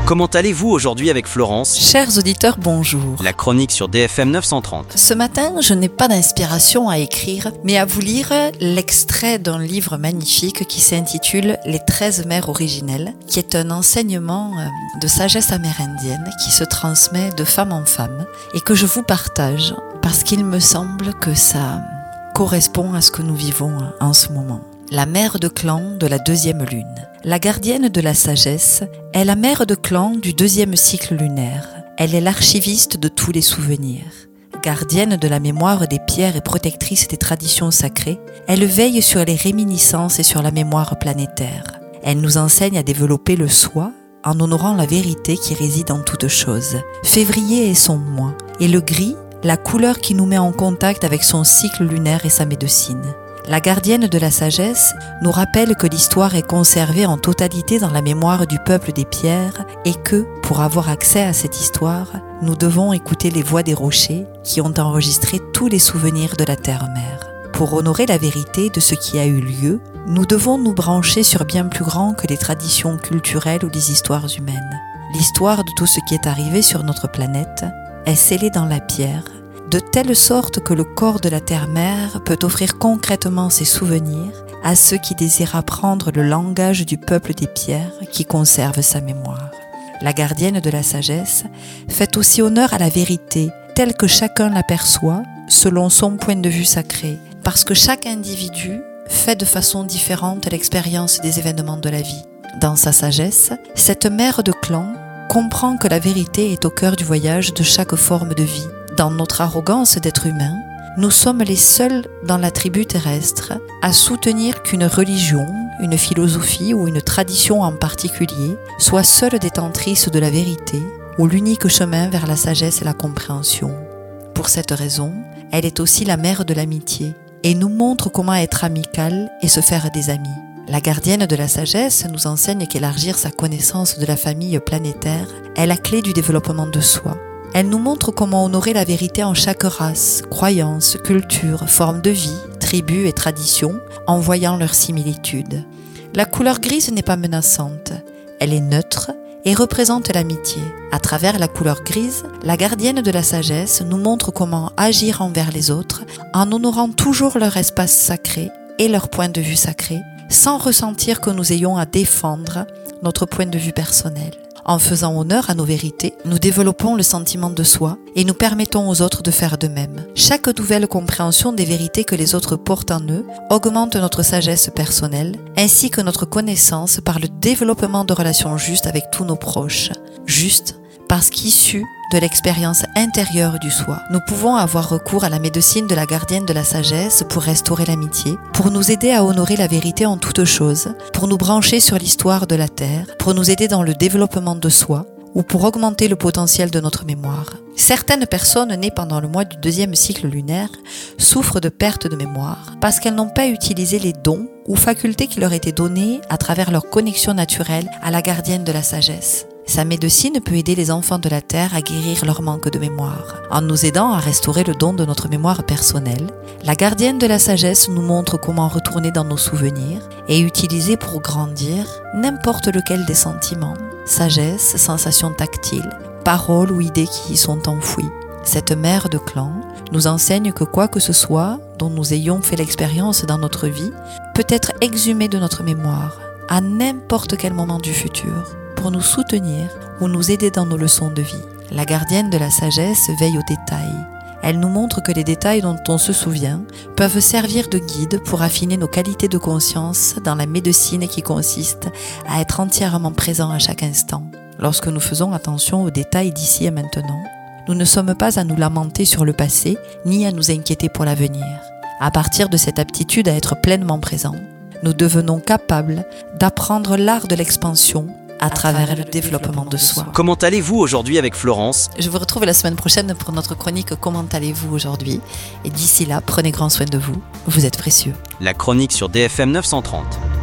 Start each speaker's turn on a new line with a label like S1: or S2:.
S1: Comment allez-vous aujourd'hui avec Florence ?
S2: Chers auditeurs, bonjour.
S1: La chronique sur DFM 930.
S2: Ce matin, je n'ai pas d'inspiration à écrire, mais à vous lire l'extrait d'un livre magnifique qui s'intitule « Les 13 mères originelles », qui est un enseignement de sagesse amérindienne qui se transmet de femme en femme et que je vous partage parce qu'il me semble que ça correspond à ce que nous vivons en ce moment. La mère de clan de la deuxième lune. La gardienne de la sagesse est la mère de clan du deuxième cycle lunaire. Elle est l'archiviste de tous les souvenirs. Gardienne de la mémoire des pierres et protectrice des traditions sacrées, elle veille sur les réminiscences et sur la mémoire planétaire. Elle nous enseigne à développer le soi en honorant la vérité qui réside en toute chose. Février est son mois, et le gris, la couleur qui nous met en contact avec son cycle lunaire et sa médecine. La gardienne de la sagesse nous rappelle que l'histoire est conservée en totalité dans la mémoire du peuple des pierres et que, pour avoir accès à cette histoire, nous devons écouter les voix des rochers qui ont enregistré tous les souvenirs de la terre-mère. Pour honorer la vérité de ce qui a eu lieu, nous devons nous brancher sur bien plus grand que les traditions culturelles ou les histoires humaines. L'histoire de tout ce qui est arrivé sur notre planète est scellée dans la pierre, de telle sorte que le corps de la terre-mère peut offrir concrètement ses souvenirs à ceux qui désirent apprendre le langage du peuple des pierres qui conserve sa mémoire. La gardienne de la sagesse fait aussi honneur à la vérité telle que chacun l'aperçoit selon son point de vue sacré, parce que chaque individu fait de façon différente l'expérience des événements de la vie. Dans sa sagesse, cette mère de clan comprend que la vérité est au cœur du voyage de chaque forme de vie. Dans notre arrogance d'être humain, nous sommes les seuls dans la tribu terrestre à soutenir qu'une religion, une philosophie ou une tradition en particulier soit seule détentrice de la vérité ou l'unique chemin vers la sagesse et la compréhension. Pour cette raison, elle est aussi la mère de l'amitié et nous montre comment être amical et se faire des amis. La gardienne de la sagesse nous enseigne qu'élargir sa connaissance de la famille planétaire est la clé du développement de soi. Elle nous montre comment honorer la vérité en chaque race, croyance, culture, forme de vie, tribu et tradition, en voyant leurs similitudes. La couleur grise n'est pas menaçante, elle est neutre et représente l'amitié. À travers la couleur grise, la gardienne de la sagesse nous montre comment agir envers les autres en honorant toujours leur espace sacré et leur point de vue sacré, sans ressentir que nous ayons à défendre notre point de vue personnel. En faisant honneur à nos vérités, nous développons le sentiment de soi et nous permettons aux autres de faire de même. Chaque nouvelle compréhension des vérités que les autres portent en eux augmente notre sagesse personnelle, ainsi que notre connaissance par le développement de relations justes avec tous nos proches. Justes parce qu'issus de l'expérience intérieure du soi, nous pouvons avoir recours à la médecine de la gardienne de la sagesse pour restaurer l'amitié, pour nous aider à honorer la vérité en toutes choses, pour nous brancher sur l'histoire de la Terre, pour nous aider dans le développement de soi ou pour augmenter le potentiel de notre mémoire. Certaines personnes nées pendant le mois du deuxième cycle lunaire souffrent de perte de mémoire parce qu'elles n'ont pas utilisé les dons ou facultés qui leur étaient donnés à travers leur connexion naturelle à la gardienne de la sagesse. Sa médecine peut aider les enfants de la Terre à guérir leur manque de mémoire. En nous aidant à restaurer le don de notre mémoire personnelle, la gardienne de la sagesse nous montre comment retourner dans nos souvenirs et utiliser pour grandir n'importe lequel des sentiments, sagesse, sensations tactiles, paroles ou idées qui y sont enfouies. Cette mère de clan nous enseigne que quoi que ce soit dont nous ayons fait l'expérience dans notre vie peut être exhumé de notre mémoire à n'importe quel moment du futur, pour nous soutenir ou nous aider dans nos leçons de vie. La gardienne de la sagesse veille aux détails. Elle nous montre que les détails dont on se souvient peuvent servir de guide pour affiner nos qualités de conscience dans la médecine qui consiste à être entièrement présent à chaque instant. Lorsque nous faisons attention aux détails d'ici et maintenant, nous ne sommes pas à nous lamenter sur le passé ni à nous inquiéter pour l'avenir. À partir de cette aptitude à être pleinement présent, nous devenons capables d'apprendre l'art de l'expansion à travers le développement de soi.
S1: Comment allez-vous aujourd'hui avec Florence ?
S2: Je vous retrouve la semaine prochaine pour notre chronique « Comment allez-vous aujourd'hui ?» Et d'ici là, prenez grand soin de vous, vous êtes précieux.
S1: La chronique sur DFM 930.